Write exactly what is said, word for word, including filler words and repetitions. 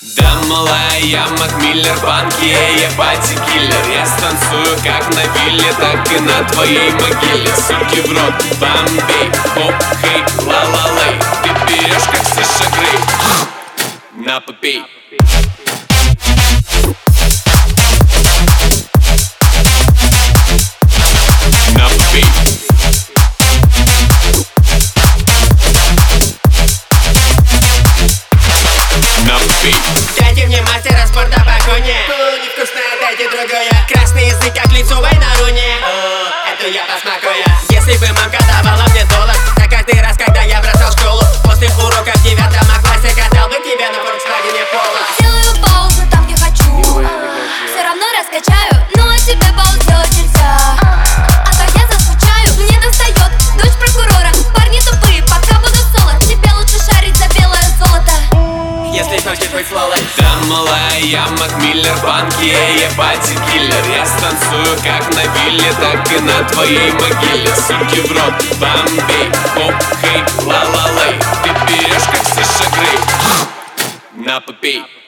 Да, малая, я Макмиллер, панки, я пати-киллер. Я станцую как на вилле, так и на твоей могиле. Суки в рот, бомбей, хоп, хей, ла-ла-лей. Ты берешь как Саша Грей, на попей. На попей. На попей. Дайте мне мастера спорта погони. Невкусная, дайте другое. Красный язык, как лицевой на руне. Это я посмакую. Если бы мамка давала мне доллар, так каждый раз, когда я бросал школу, после урока в девятом классе катал бы тебя на Volkswagen Polo. Делаю паузу там, где хочу. Все равно раскачаю, но тебе паузу делать нельзя. А то я заскучаю, мне достает дочь прокурора. Парни тупые, пока буду соло. Тебе лучше шарить за белое золото, Если хочешь быть флawless. Да, малая, я Макмиллер, панки, я пати-киллер. Я станцую как на вилле, так и на твоей могиле. Суки в рот, бомбей, хоп, хей, ла-ла-лей. Ты берешь как Саша Грей, на попей.